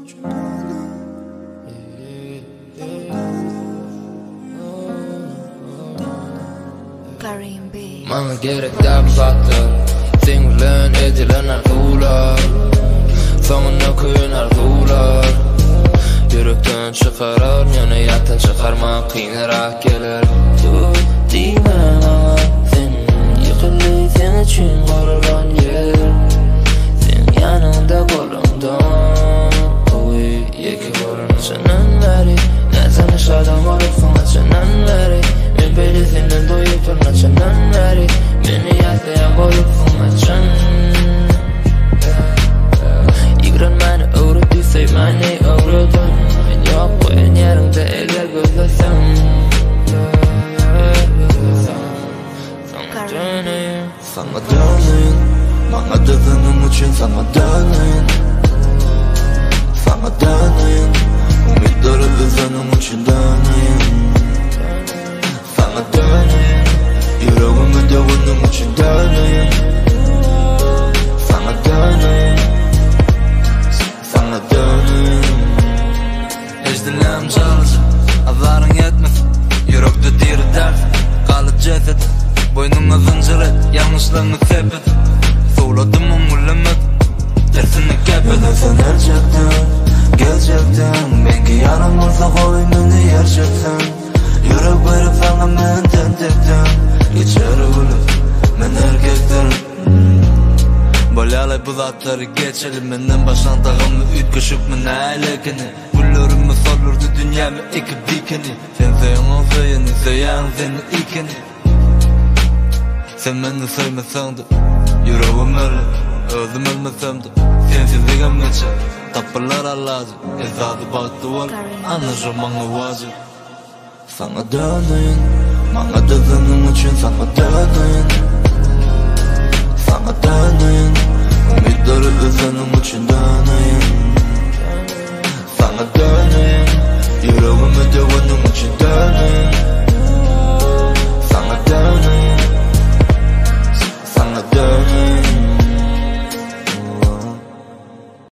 Karim B. Bana gerek dapattır sen bilen edilen arzular sonuna koyun arzular yürekten çıkarar yani yattan çıkarmak kıynarak gelir dur diyemem ama sen yıkılı sen için korulan yer sen yanında kolumdan oy yeki korun senin veri ne sana şadan olup sana senin veri ben böyle senin doyup durma senin veri beni yataya koyup sana sen yıkran beni öğretti sev beni öğretin yok koyun yerinde eğer gözlesem sana döneyim sana döneyim bana dedinin için sana döneyim sana döneyim umutları üzenin için döneyim sana döneyim yüreğimi dövünün için döneyim sana döneyim sana döneyim Ejderlerim çalıcı azarın yetmez yürekte diri dert kalıp ceset boynumda zincir et yanlışlarını sepet soğladım umurlamak dersini kepet sen gerçekten belki yanım olsa koynunu gerçekten yürek verip sana men tentekten geçer ölüp men erkekten Bolalay bu zatları geçelim menden başlan tağımı üt köşük men aylekini Güllerimi solurdu dünyamı ekip dikeni sen seyan olsa yeni seyan seni ikeni sen beni sevmesen de yüreğim öyle özüm ölmesem de sensizliğim neçe tapırlar allacı ezadı baktı var anlaşılmanı vacı sana döneyim bana dedinin için sana döneyim sana döneyim umutları üzenin için